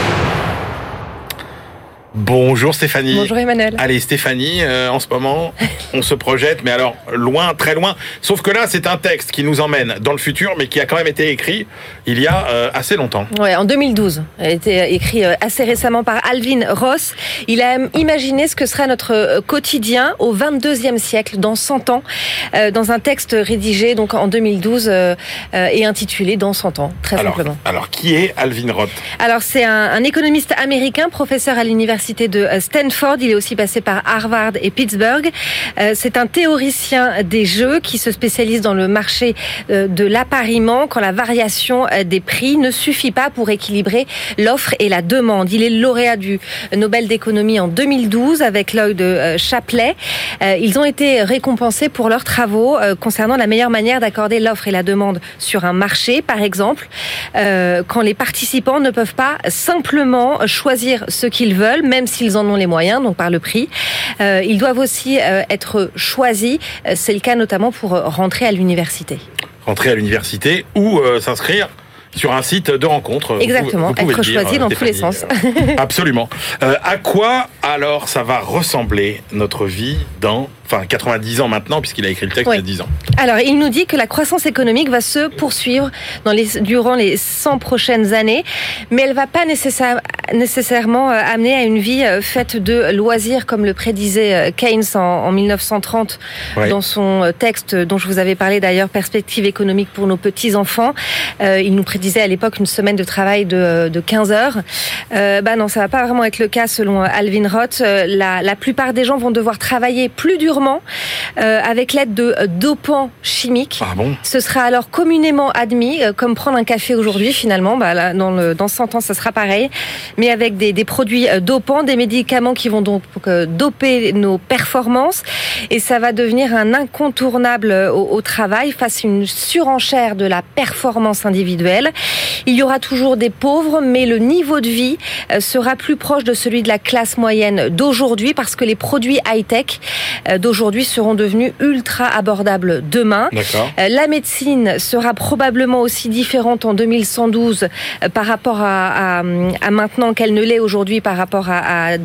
Bonjour Stéphanie. Bonjour Emmanuel. Allez Stéphanie, en ce moment, on se projette, mais alors loin, très loin. Sauf que là, c'est un texte qui nous emmène dans le futur, mais qui a quand même été écrit il y a assez longtemps. Ouais, en 2012. Il a été écrit assez récemment par Alvin Ross. Il a imaginé ce que sera notre quotidien au 22e siècle, dans 100 ans, dans un texte rédigé donc en 2012 et intitulé Dans 100 ans, très simplement. Alors, qui est Alvin Ross ? Alors, c'est un économiste américain, professeur à l'université de Stanford. Il est aussi passé par Harvard et Pittsburgh. C'est un théoricien des jeux qui se spécialise dans le marché de l'appariement quand la variation des prix ne suffit pas pour équilibrer l'offre et la demande. Il est lauréat du Nobel d'économie en 2012 avec Lloyd Shapley. Ils ont été récompensés pour leurs travaux concernant la meilleure manière d'accorder l'offre et la demande sur un marché, par exemple, quand les participants ne peuvent pas simplement choisir ce qu'ils veulent, même s'ils en ont les moyens, donc par le prix. Ils doivent aussi être choisis. C'est le cas notamment pour rentrer à l'université. Rentrer à l'université ou s'inscrire sur un site de rencontre. Exactement, vous être choisi dans tous les sens. Absolument. À quoi alors ça va ressembler notre vie dans 90 ans maintenant, puisqu'il a écrit le texte il y a 10 ans. Alors, il nous dit que la croissance économique va se poursuivre durant les 100 prochaines années, mais elle ne va pas nécessairement amener à une vie faite de loisirs, comme le prédisait Keynes en 1930 dans son texte dont je vous avais parlé d'ailleurs, Perspectives économiques pour nos petits-enfants. Il nous prédisait à l'époque une semaine de travail de 15 heures. Non, ça ne va pas vraiment être le cas selon Alvin Roth. La plupart des gens vont devoir travailler plus durement avec l'aide de dopants chimiques. Ah bon ? Ce sera alors communément admis, comme prendre un café aujourd'hui finalement. Dans 100 ans, ça sera pareil, mais avec des produits dopants, des médicaments qui vont donc doper nos performances, et ça va devenir un incontournable au travail face à une surenchère de la performance individuelle. Il y aura toujours des pauvres, mais le niveau de vie sera plus proche de celui de la classe moyenne d'aujourd'hui, parce que les produits high-tech d'aujourd'hui seront devenus ultra abordables demain. La médecine sera probablement aussi différente en 2112 par rapport à maintenant qu'elle ne l'est aujourd'hui par rapport à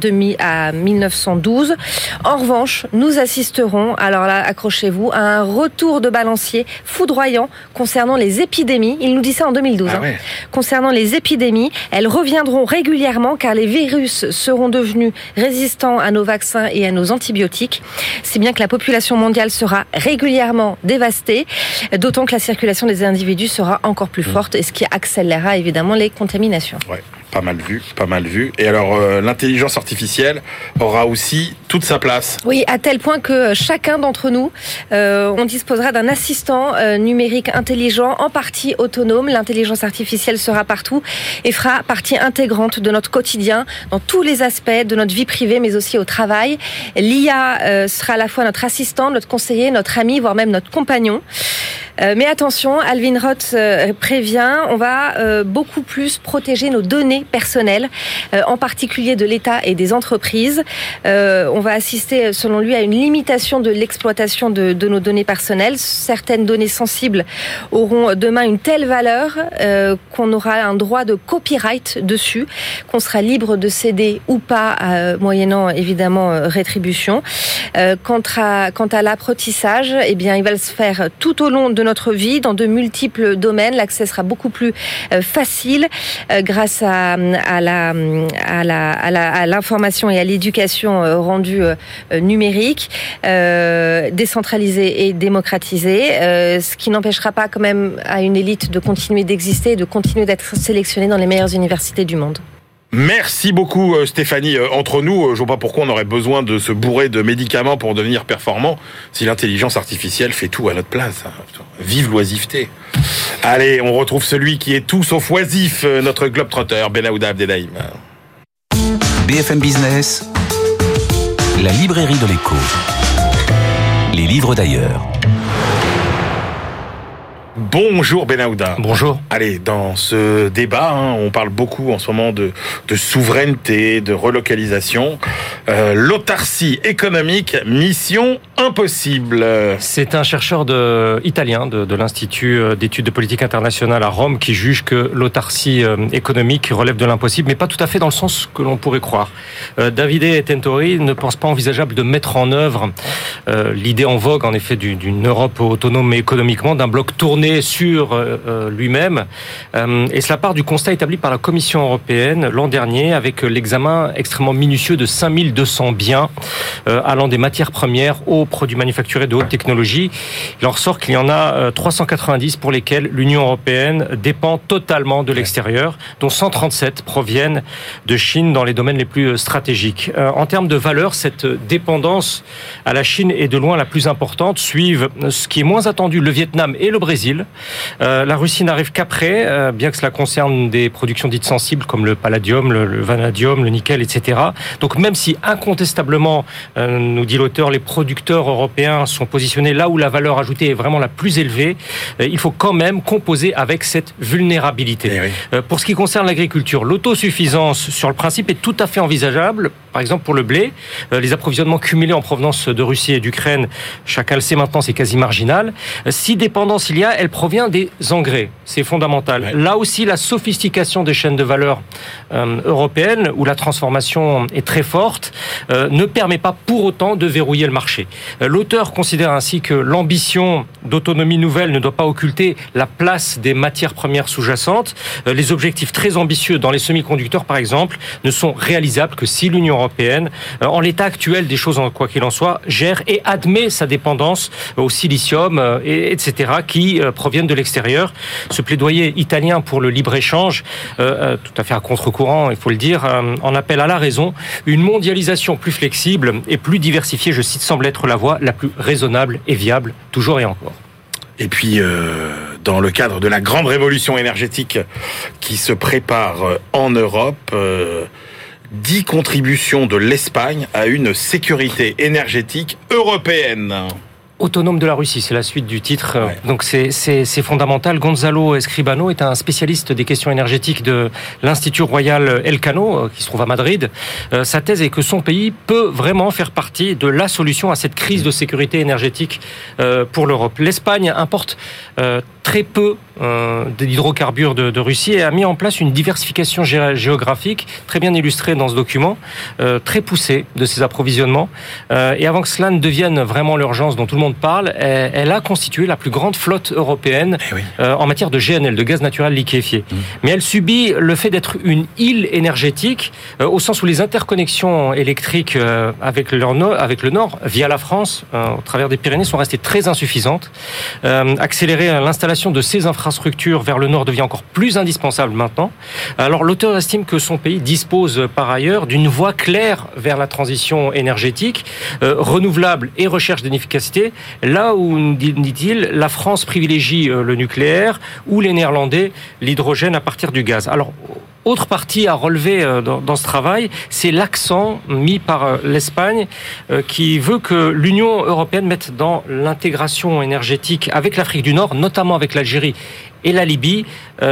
1912. En revanche, nous assisterons, alors là, accrochez-vous, à un retour de balancier foudroyant concernant les épidémies. Il nous dit ça en 2012. Concernant les épidémies, elles reviendront régulièrement car les virus seront devenus résistants à nos vaccins et à nos antibiotiques. Si bien que la population mondiale sera régulièrement dévastée, d'autant que la circulation des individus sera encore plus forte, et ce qui accélérera évidemment les contaminations. Ouais. Pas mal vu. Et alors, l'intelligence artificielle aura aussi toute sa place. Oui, à tel point que chacun d'entre nous, on disposera d'un assistant numérique intelligent, en partie autonome. L'intelligence artificielle sera partout et fera partie intégrante de notre quotidien, dans tous les aspects de notre vie privée, mais aussi au travail. L'IA sera à la fois notre assistant, notre conseiller, notre ami, voire même notre compagnon. Mais attention, Alvin Roth prévient, on va beaucoup plus protéger nos données personnelles, en particulier de l'État et des entreprises. On va assister, selon lui, à une limitation de l'exploitation de nos données personnelles. Certaines données sensibles auront demain une telle valeur qu'on aura un droit de copyright dessus, qu'on sera libre de céder ou pas, moyennant évidemment rétribution. Quant à l'apprentissage, eh bien, il va se faire tout au long de notre vie, dans de multiples domaines. L'accès sera beaucoup plus facile grâce à l'information et à l'éducation rendue numérique, décentralisée et démocratisée, ce qui n'empêchera pas quand même à une élite de continuer d'exister et de continuer d'être sélectionnée dans les meilleures universités du monde. Merci beaucoup Stéphanie. Entre nous, je vois pas pourquoi on aurait besoin de se bourrer de médicaments pour devenir performant si l'intelligence artificielle fait tout à notre place. Vive l'oisiveté. Allez, on retrouve celui qui est tout sauf oisif, notre globe-trotteur, Benaouda Abdelhaim. BFM Business, la librairie de l'écho. Les livres d'ailleurs. Bonjour Benaouda. Bonjour. Allez, dans ce débat, on parle beaucoup en ce moment de souveraineté, de relocalisation. L'autarcie économique, mission impossible. C'est un chercheur italien de l'Institut d'études de politique internationale à Rome qui juge que l'autarcie économique relève de l'impossible, mais pas tout à fait dans le sens que l'on pourrait croire. Davide Tentori ne pense pas envisageable de mettre en œuvre l'idée en vogue, en effet, d'une Europe autonome économiquement, d'un bloc tourné sur lui-même. Et cela part du constat établi par la Commission européenne l'an dernier avec l'examen extrêmement minutieux de 5200 biens allant des matières premières aux produits manufacturés de haute technologie. Il en ressort qu'il y en a 390 pour lesquels l'Union européenne dépend totalement de l'extérieur, dont 137 proviennent de Chine dans les domaines les plus stratégiques. En termes de valeur, cette dépendance à la Chine est de loin la plus importante. Suivent ce qui est moins attendu, le Vietnam et le Brésil. La Russie n'arrive qu'après, bien que cela concerne des productions dites sensibles comme le palladium, le vanadium, le nickel, etc. Donc même si incontestablement, nous dit l'auteur, les producteurs européens sont positionnés là où la valeur ajoutée est vraiment la plus élevée, il faut quand même composer avec cette vulnérabilité. Pour ce qui concerne l'agriculture, l'autosuffisance sur le principe est tout à fait envisageable. Par exemple pour le blé, les approvisionnements cumulés en provenance de Russie et d'Ukraine, chacun le sait maintenant, c'est quasi marginal. Si dépendance il y a, elle provient des engrais. C'est fondamental. Ouais. Là aussi, la sophistication des chaînes de valeur européennes, où la transformation est très forte, ne permet pas pour autant de verrouiller le marché. L'auteur considère ainsi que l'ambition d'autonomie nouvelle ne doit pas occulter la place des matières premières sous-jacentes. Les objectifs très ambitieux dans les semi-conducteurs, par exemple, ne sont réalisables que si l'Union européenne, en l'état actuel des choses, quoi qu'il en soit, gère et admet sa dépendance au silicium, etc., qui proviennent de l'extérieur. Ce plaidoyer italien pour le libre-échange, tout à fait à contre-courant, il faut le dire, en appelle à la raison. Une mondialisation plus flexible et plus diversifiée, je cite, semble être la voie la plus raisonnable et viable, toujours et encore. Et puis, dans le cadre de la grande révolution énergétique qui se prépare en Europe, 10 contributions de l'Espagne à une sécurité énergétique européenne. Autonome de la Russie, c'est la suite du titre. Ouais. Donc c'est fondamental. Gonzalo Escribano est un spécialiste des questions énergétiques de l'Institut Royal Elcano, qui se trouve à Madrid. Sa thèse est que son pays peut vraiment faire partie de la solution à cette crise de sécurité énergétique pour l'Europe. L'Espagne importe très peu d'hydrocarbures de Russie et a mis en place une diversification géographique très bien illustrée dans ce document, très poussée de ses approvisionnements. Et avant que cela ne devienne vraiment l'urgence dont tout le monde parle, elle a constitué la plus grande flotte européenne en matière de GNL, de gaz naturel liquéfié. Mais elle subit le fait d'être une île énergétique, au sens où les interconnexions électriques avec le Nord, via la France, au travers des Pyrénées, sont restées très insuffisantes. Accélérer l'installation de ces infrastructures vers le Nord devient encore plus indispensable maintenant. Alors l'auteur estime que son pays dispose par ailleurs d'une voie claire vers la transition énergétique, renouvelable et recherche d'efficacité, là où, dit-il, la France privilégie le nucléaire ou les Néerlandais l'hydrogène à partir du gaz. Alors, autre partie à relever dans ce travail, c'est l'accent mis par l'Espagne qui veut que l'Union européenne mette dans l'intégration énergétique avec l'Afrique du Nord, notamment avec l'Algérie et la Libye,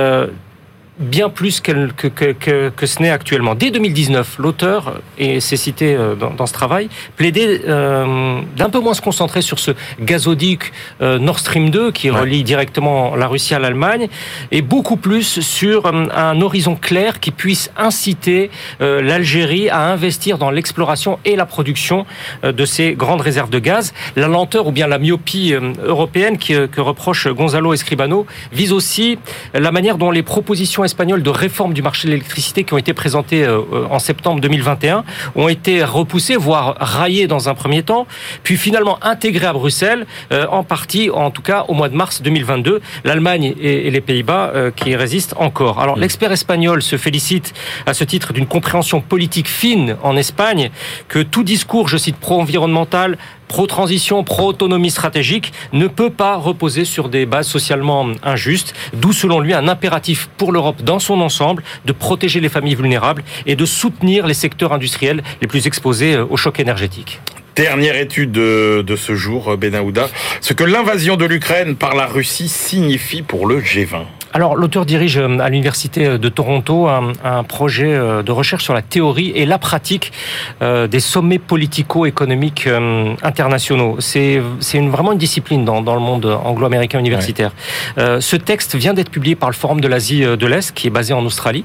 bien plus que ce n'est actuellement. Dès 2019, l'auteur, et c'est cité dans ce travail, plaidait d'un peu moins se concentrer sur ce gazoduc Nord Stream 2 qui relie directement la Russie à l'Allemagne, et beaucoup plus sur un horizon clair qui puisse inciter l'Algérie à investir dans l'exploration et la production de ces grandes réserves de gaz. La lenteur ou bien la myopie européenne que reproche Gonzalo Escribano vise aussi la manière dont les propositions espagnoles de réforme du marché de l'électricité qui ont été présentées en septembre 2021 ont été repoussées, voire raillées dans un premier temps, puis finalement intégrées à Bruxelles, en partie, en tout cas au mois de mars 2022. L'Allemagne et les Pays-Bas qui résistent encore. Alors l'expert espagnol se félicite à ce titre d'une compréhension politique fine en Espagne, que tout discours, je cite, pro-environnemental pro-transition, pro-autonomie stratégique, ne peut pas reposer sur des bases socialement injustes, d'où selon lui un impératif pour l'Europe dans son ensemble de protéger les familles vulnérables et de soutenir les secteurs industriels les plus exposés au choc énergétique. Dernière étude de ce jour, Benahouda, ce que l'invasion de l'Ukraine par la Russie signifie pour le G20. Alors, l'auteur dirige à l'Université de Toronto un projet de recherche sur la théorie et la pratique des sommets politico-économiques internationaux. C'est vraiment une discipline dans le monde anglo-américain universitaire. Ouais. Ce texte vient d'être publié par le Forum de l'Asie de l'Est, qui est basé en Australie.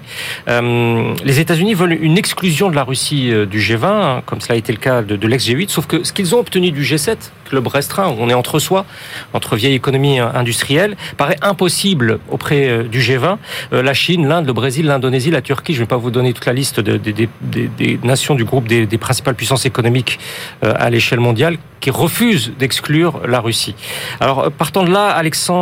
Les États-Unis veulent une exclusion de la Russie du G20, comme cela a été le cas de l'ex-G8, sauf que ce qu'ils ont obtenu du G7, club restreint, où on est entre soi, entre vieille économie industrielle, paraît impossible auprès du G20, la Chine, l'Inde, le Brésil, l'Indonésie, la Turquie, je ne vais pas vous donner toute la liste des nations du groupe des principales puissances économiques à l'échelle mondiale qui refusent d'exclure la Russie. Alors, partant de là,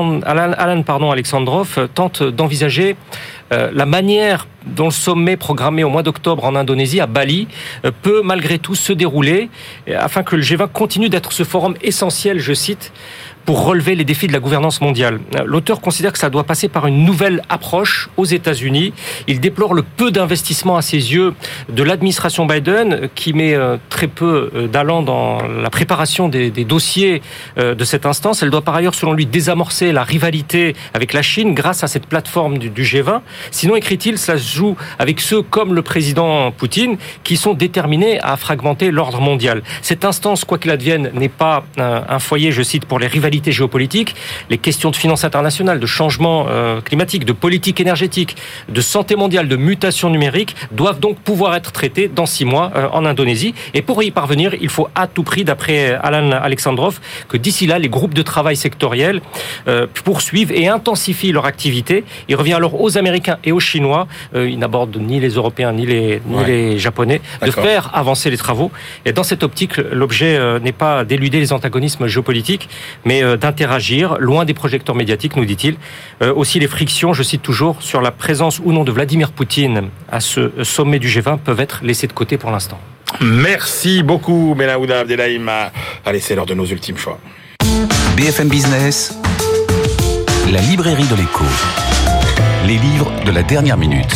Alan Alexandrov tente d'envisager la manière dont le sommet programmé au mois d'octobre en Indonésie, à Bali, peut malgré tout se dérouler afin que le G20 continue d'être ce forum essentiel, je cite, pour relever les défis de la gouvernance mondiale. L'auteur considère que ça doit passer par une nouvelle approche aux États-Unis. Il déplore le peu d'investissement à ses yeux de l'administration Biden, qui met très peu d'allant dans la préparation des dossiers de cette instance. Elle doit par ailleurs, selon lui, désamorcer la rivalité avec la Chine grâce à cette plateforme du G20. Sinon, écrit-il, cela se joue avec ceux comme le président Poutine qui sont déterminés à fragmenter l'ordre mondial. Cette instance, quoi qu'il advienne, n'est pas un foyer, je cite, pour les rivalités géopolitiques. Les questions de finances internationales, de changement climatique, de politique énergétique, de santé mondiale, de mutation numérique doivent donc pouvoir être traitées dans 6 mois en Indonésie. Et pour y parvenir, il faut à tout prix, d'après Alan Alexandrov, que d'ici là, les groupes de travail sectoriels poursuivent et intensifient leur activité. Il revient alors aux Américains et aux Chinois, ils n'abordent ni les Européens ni les Japonais, de faire avancer les travaux. Et dans cette optique, l'objet n'est pas d'éluder les antagonismes géopolitiques, mais d'interagir, loin des projecteurs médiatiques, nous dit-il. Aussi, les frictions, je cite toujours, sur la présence ou non de Vladimir Poutine à ce sommet du G20 peuvent être laissées de côté pour l'instant. Merci beaucoup, Benahouda Abdelhaim. Allez, c'est l'heure de nos ultimes choix. BFM Business, la librairie de l'écho. Les livres de la dernière minute.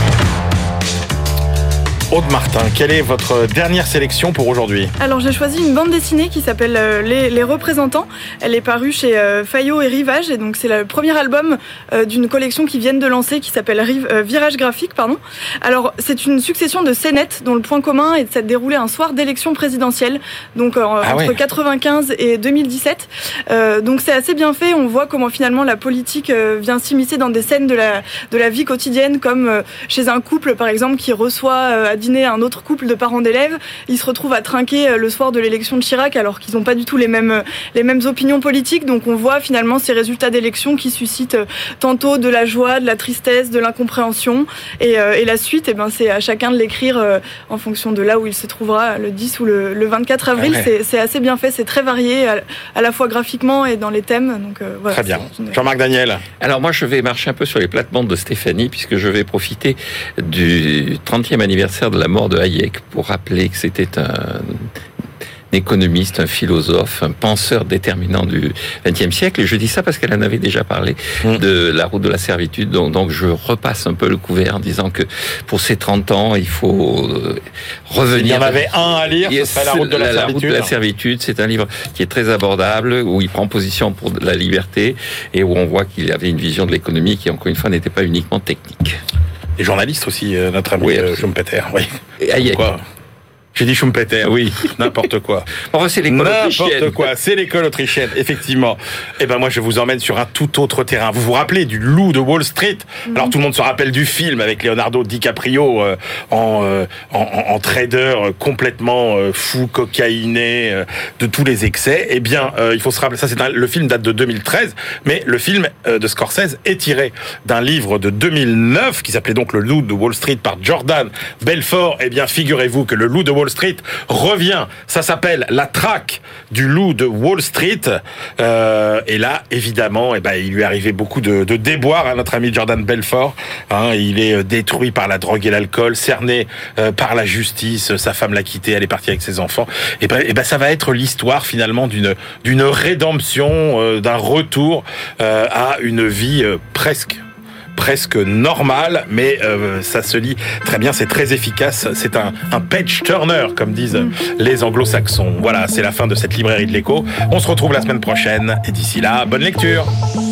Aude Martin, quelle est votre dernière sélection pour aujourd'hui ? Alors j'ai choisi une bande dessinée qui s'appelle Les Représentants. Elle est parue chez Fayot et Rivage, et donc c'est le premier album d'une collection qu'ils viennent de lancer qui s'appelle Virage Graphique. Alors c'est une succession de scénettes dont le point commun est de s'être déroulé un soir d'élection présidentielle, donc entre 95 et 2017. Donc c'est assez bien fait. On voit comment finalement la politique vient s'immiscer dans des scènes de la vie quotidienne, comme chez un couple par exemple qui reçoit à dîner un autre couple de parents d'élèves. Ils se retrouvent à trinquer le soir de l'élection de Chirac alors qu'ils n'ont pas du tout les mêmes opinions politiques. Donc on voit finalement ces résultats d'élection qui suscitent tantôt de la joie, de la tristesse, de l'incompréhension. Et la suite, c'est à chacun de l'écrire en fonction de là où il se trouvera le 10 ou le 24 avril. Ouais. C'est assez bien fait, c'est très varié à la fois graphiquement et dans les thèmes. Donc, voilà, très bien. Jean-Marc Daniel. Alors moi je vais marcher un peu sur les plates-bandes de Stéphanie puisque je vais profiter du 30e anniversaire de la mort de Hayek pour rappeler que c'était un économiste, un philosophe, un penseur déterminant du XXe siècle. Et je dis ça parce qu'elle en avait déjà parlé de la route de la servitude. Donc je repasse un peu le couvert en disant que pour ces 30 ans, il faut revenir. Il y en avait un à lire, ce serait la route de la servitude. La route de la servitude, c'est un livre qui est très abordable, où il prend position pour la liberté et où on voit qu'il avait une vision de l'économie qui, encore une fois, n'était pas uniquement technique. Et journaliste aussi, notre ami Schumpeter. Oui. Et Hayek. Quoi ? J'ai dit Schumpeter. Oui. N'importe quoi. Enfin, c'est l'école autrichienne. N'importe quoi. C'est l'école autrichienne, effectivement. Et ben, moi, je vous emmène sur un tout autre terrain. Vous vous rappelez du Loup de Wall Street? Alors, tout le monde se rappelle du film avec Leonardo DiCaprio en trader complètement fou, cocaïné, de tous les excès. Eh bien, il faut se rappeler, le film date de 2013, mais le film de Scorsese est tiré d'un livre de 2009 qui s'appelait donc Le Loup de Wall Street par Jordan Belfort. Eh bien, figurez-vous que le Loup de Wall Wall Street revient. Ça s'appelle La traque du loup de Wall Street. Et là, évidemment, il lui est arrivé beaucoup de déboires à notre ami Jordan Belfort. Il est détruit par la drogue et l'alcool, cerné par la justice. Sa femme l'a quitté, elle est partie avec ses enfants. Et ça va être l'histoire finalement d'une rédemption, d'un retour à une vie presque normale, mais ça se lit très bien, c'est très efficace, c'est un page turner, comme disent les anglo-saxons. Voilà, c'est la fin de cette librairie de l'écho. On se retrouve la semaine prochaine, et d'ici là, bonne lecture.